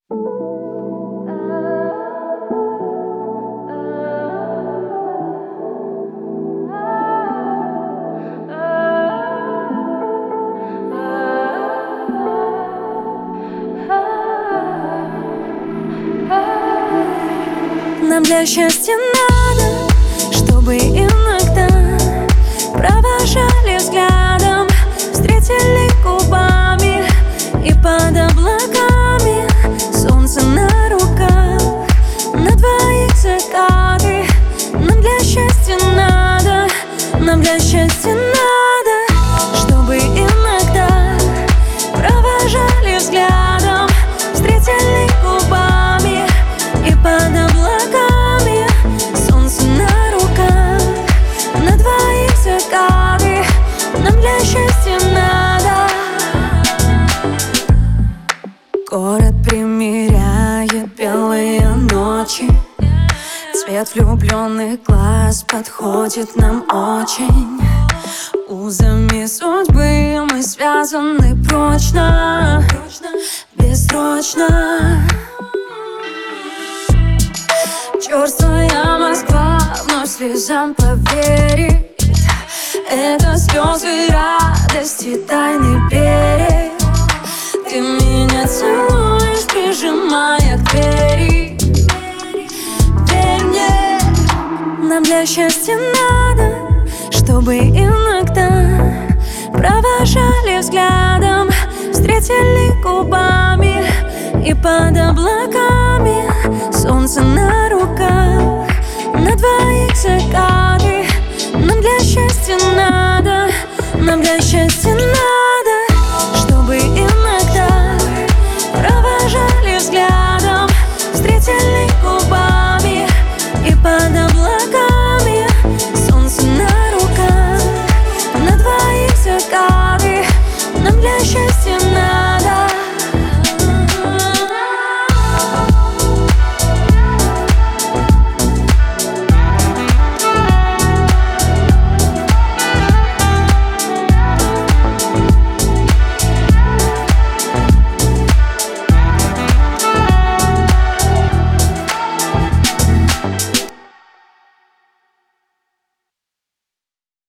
Нам для счастья надо, чтобы иногда провожали взглядом, встретили губами и под облаками солнце на руках, на двоих закаты. Нам для счастья надо, нам для счастья надо, чтобы иногда провожали взглядом, встретили губами и под облаками солнце на руках, на двоих закаты. Нам для счастья надо. Город примеряет белые ночи, цвет влюбленных глаз подходит нам очень. Узами судьбы мы связаны прочно, бессрочно. Черствая Москва вновь слезам поверит. Это слезы радости, тайный берег. Ты меня целуешь, прижимая к двери. Верь мне, нам для счастья надо, чтобы иногда провожали взглядом, встретили губами и под облаками солнце на руках, на двоих закат.